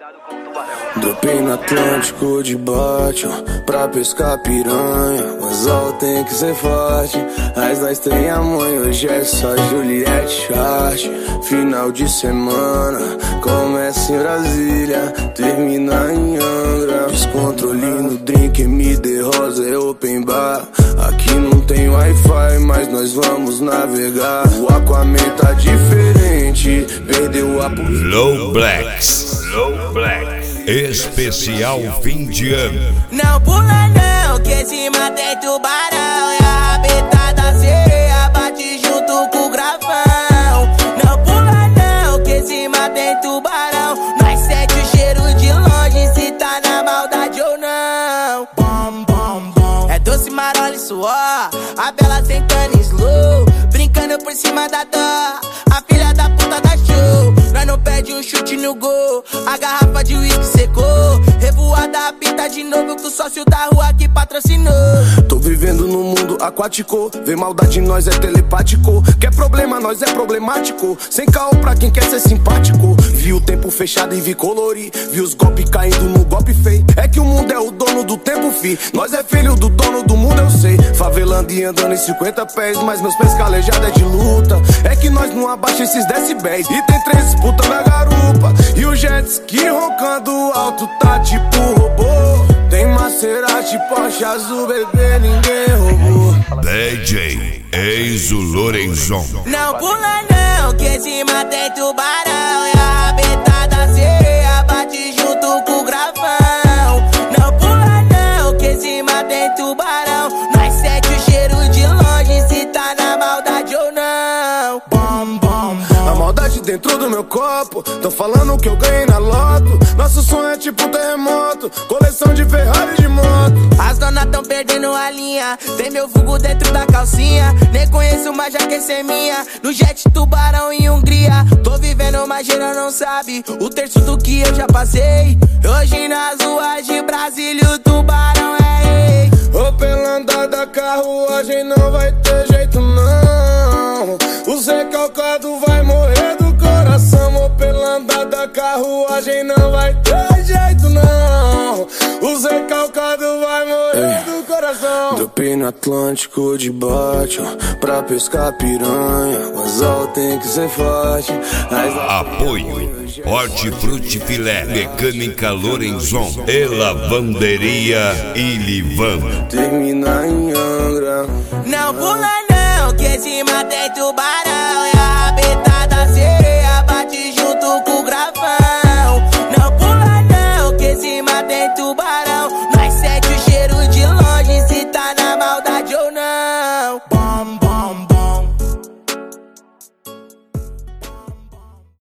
Dropei no Atlântico de bate, pra pescar piranha. O anzol tem que ser forte, mas nós tem a mãe. Hoje é só Juliette Chart. Final de semana, começa em Brasília, termina em Angra. Descontrole no drink, MD Rosa é open bar. Aqui não tem Wi-Fi, mas nós vamos navegar. O Aquaman tá diferente, perdeu a Low Blacks, Low Blacks. Especial fim de ano. Não pula não, que esse tem tubarão. E a rabetada sereia bate junto com o gravão. Não pula não, que esse tem tubarão. Nós sente o cheiro de longe, se tá na maldade ou não. Bom, bom, bom. É doce, marola e suor, a bela sentando em slow, brincando por cima da dó. A filha da puta da show, nós não perde um chute no gol. A garrafa de uísque secou, revoada apita de novo com o sócio da rua que patrocinou. Tô vivendo num mundo aquático, vê maldade em nós é telepático. Quer problema, nós é problemático, sem caô pra quem quer ser simpático. Vi o tempo fechado e vi colorir, vi os golpes caindo no golpe feio. É que o mundo é o dono do tempo, fi, nós é filho do dono do mundo, eu sei. Favelando e andando em 50 pés, mas meus pés calejados é de luta. É que nós não abaixa esses decibéis, e tem 3 puta na garupa. E o jet ski roncando alto tá tipo robô. Tem Maserati, Porsche azul, bebê, ninguém roubou. DJ Enzo Lorenzon. Não pula não, que esse tem tubarão. E a rabetada sereia bate junto com o gravão. Não pula não, que esse tem tubarão. Nós sente o cheiro de longe, se tá na maldade ou não. Bom, bom, bom. A maldade dentro do meu copo, tão falando que eu ganhei na loto. Nosso sonho é tipo um terremoto, coleção de Ferrari de moto. As donas tão perdendo a linha, tem meu vulgo dentro da calcinha. Nem conheço, mas já quer ser minha. No jet tubarão em Hungria, tô vivendo, mas geral não sabe o terço do que eu já passei. Hoje nas ruas de Brasília o tubarão é rei. Ô, pela andada carruagem não vai ter jeito não. O recalcado vai morrer do coração. Ô, pela andada carruagem não vai ter jeito não. O recalcado vai morrer do coração. Dropei no Atlântico de bate, pra pescar piranha. O anzol tem que ser forte. Apoio Hortifruti Filé, Mecânica Lorenzon e Lavanderia Ilivan. Termina em Angra. Não pula não, que esse tem tubarão. E a rabetada sereia bate junto com o gravão. Não pula não, que esse tem tubarão. Nós sete